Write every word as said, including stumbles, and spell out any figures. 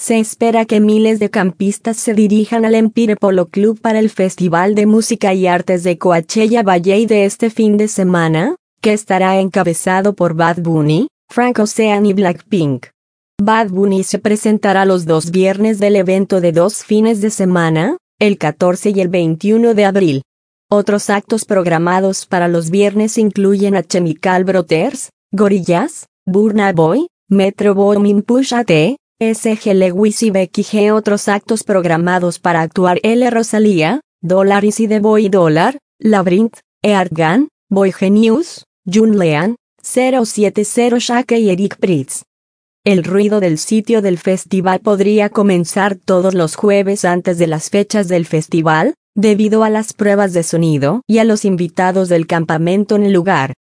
Se espera que miles de campistas se dirijan al Empire Polo Club para el Festival de Música y Artes de Coachella Valley de este fin de semana, que estará encabezado por Bad Bunny, Frank Ocean y Blackpink. Bad Bunny se presentará los dos viernes del evento de dos fines de semana, el catorce y el veintiuno de abril. Otros actos programados para los viernes incluyen a Chemical Brothers, Gorillaz, Burna Boy, Metro Boomin, Pusha T, S G Lewis y Becky G. Otros actos programados para actuar L. Rosalía, Dolaris y The Boy Dollar, Labyrinth, Earthgang, Boy Genius, Jun Lean, cero siete cero Shake y Eric Prydz. El ruido del sitio del festival podría comenzar todos los jueves antes de las fechas del festival, debido a las pruebas de sonido y a los invitados del campamento en el lugar.